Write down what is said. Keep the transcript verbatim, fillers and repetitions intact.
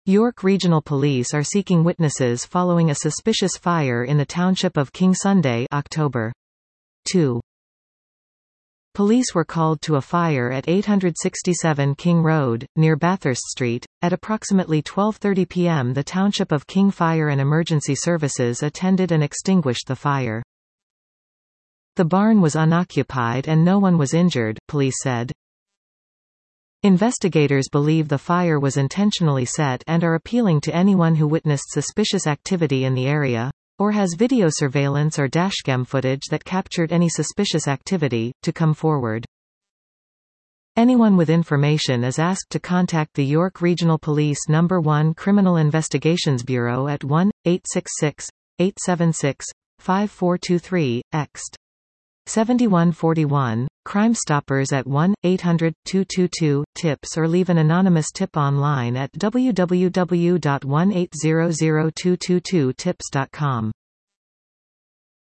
York Regional Police are seeking witnesses following a suspicious fire in the township of King Sunday, October second. Police were called to a fire at eight sixty-seven King Road, near Bathurst Street. At approximately twelve thirty p m the Township of King Fire and Emergency Services attended and extinguished the fire. The barn was unoccupied and no one was injured, police said. Investigators believe the fire was intentionally set and are appealing to anyone who witnessed suspicious activity in the area, or has video surveillance or dashcam footage that captured any suspicious activity, to come forward. Anyone with information is asked to contact the York Regional Police Number one Criminal Investigations Bureau at one eight six six, eight seven six, five four two three, ext. seventy-one forty-one, Crime Stoppers at one eight hundred, two two two, tips or leave an anonymous tip online at w w w dot one eight hundred, two two two tips dot com.